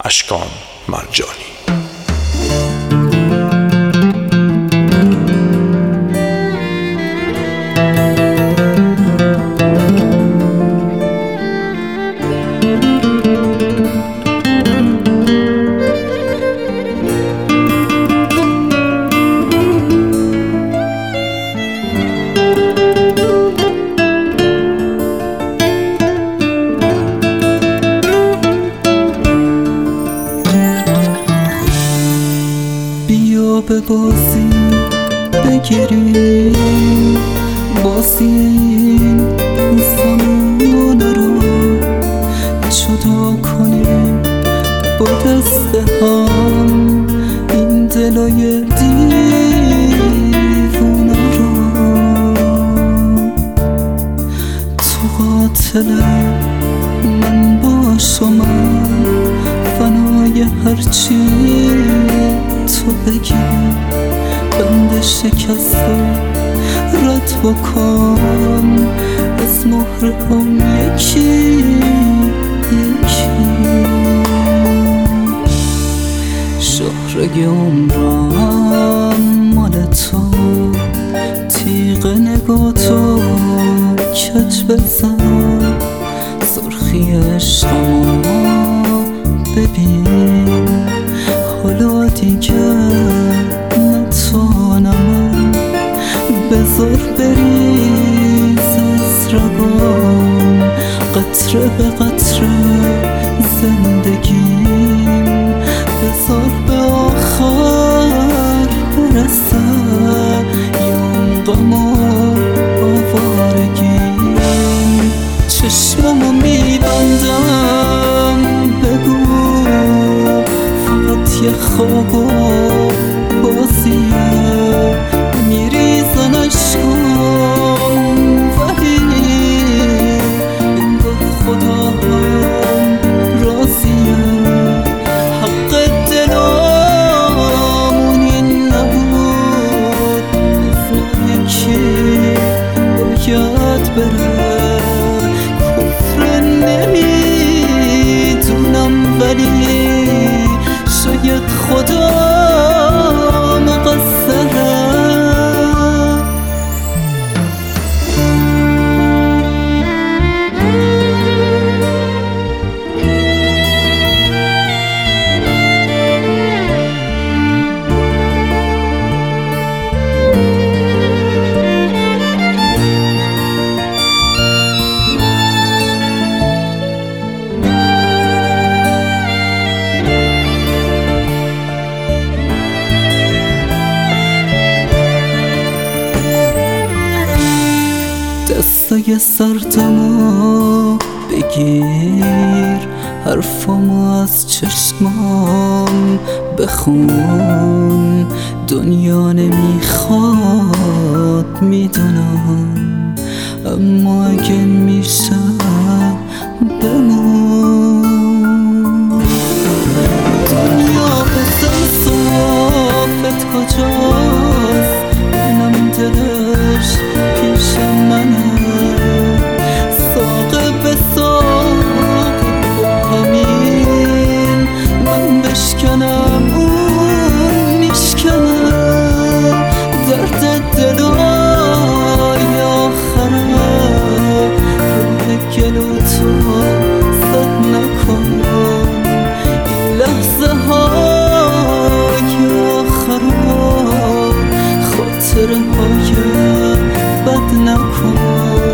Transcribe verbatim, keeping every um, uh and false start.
اشکان مرجانی. ببازی بگیریم بازی این زمان رو جدا کنیم با دست هم این دلای دیوونه رو. تو قاتل من باش و من فنای هرچی تو بگی بند شکست رد بکن از مهر هم یکی یکی. شهره عمرم مال تو تیغ نگاه تو کج بزن سرخی عشقمو ببین حالا دیگه نتونم بذار بریز از رگام قطره به قطره زندگیم بذار به آخر برسه یون غم و آوارگیم. چشممو میبندم بگو یه خواب و بازیه میریزن اشکام ولی این با خدا هم راضیه. حق دلامون این نبود از ما یکی باید بره کفر نمیدونم ولی شاید خدا مقصره. دستای سردمو بگیر حرفامو از چشمام بخون دنیا نمیخواد میدونم اما اگه میشه بمون. دنیا بزن صافت کجاست اینم دلش پیش منه ساقه به ساقه با همین من بشکنم اون میشکنه درد دلای آخره روح گلو تو زد نکن این لحظه های آخره خاطره های بد نکن.